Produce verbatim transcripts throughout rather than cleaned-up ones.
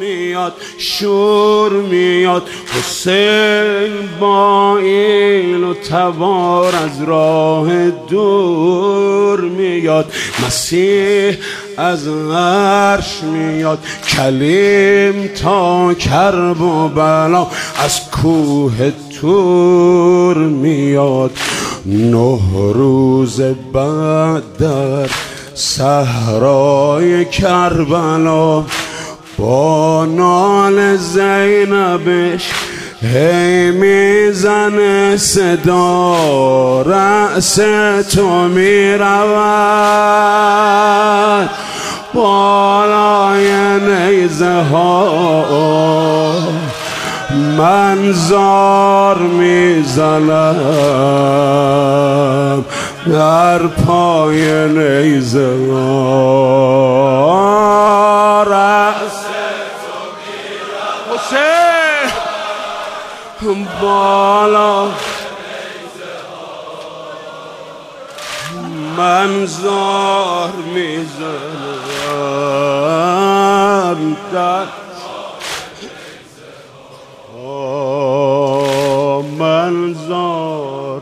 میاد شور میاد. حسین با ایل و تبار از راه دور میاد. مسیح از عرش میاد. کلیم تا کرب و بلا از کوه تور میاد. نه روز بعد در صحرای کربلا با نال زینبش هی میزنه صدا رأس تو میرود بالای نیزه ها. من زار میزنم در پای نیزه ها. رأس تو میرود حسین بالا من زار میزنم در من زار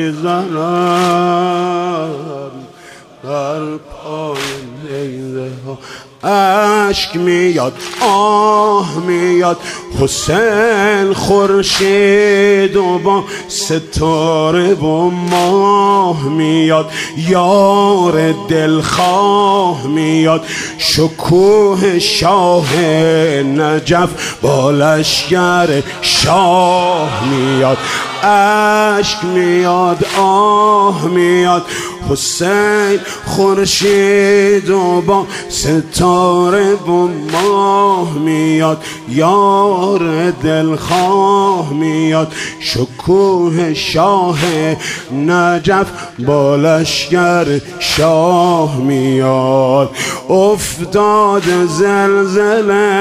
میزنم در پای نیزه ها. اشک میاد آه میاد حسین خورشید و با ستاره و ماه میاد. یار دلخواه میاد شکوه شاه نجف با لشکر شاه میاد. اشک میاد آه میاد حسین خورشید و با ستاره و ماه میاد. یار دلخواه میاد شکوه شاه نجف با لشکر شاه میاد. افتاد زلزله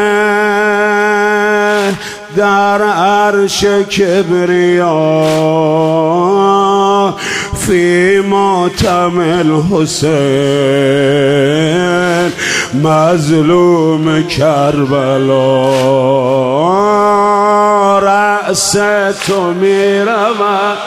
در عرش کبریا فی ماتم الحسین مظلوم کربلا. رأس تو میرود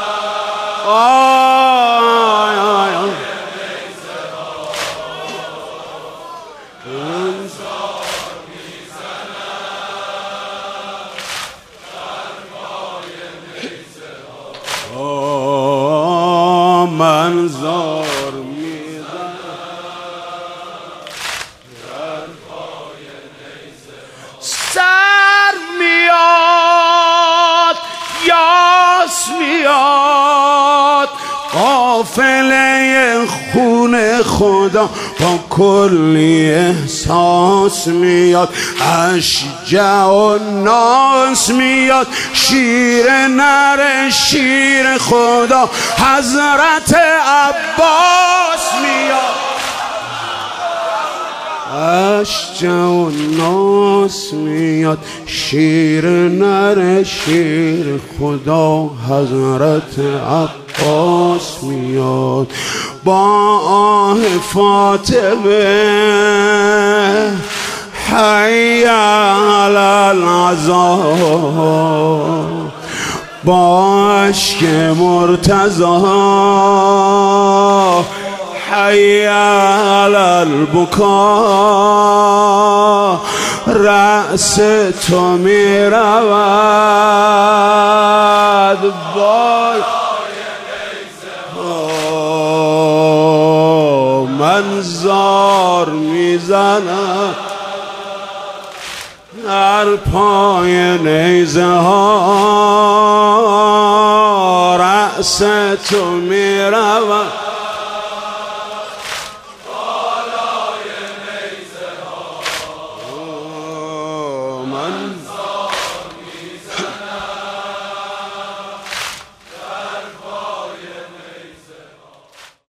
من زار میزنم در پای نیزه. سر میاد یاس میاد قافله خون خدا با کلی احساس میاد. اشجع و ناس میاد شیر نر شیر خدا حضرت عباس میاد. اشجع و ناس میاد شیر نر شیر خدا حضرت عباس میاد. با آه فاطمه حی علی العذاب با اشک مرتضی حی علی البکا. رأس تو میرود بال من زار میزنم در پای نیزه ها. رأس تو میرود بالای نیزه ها. من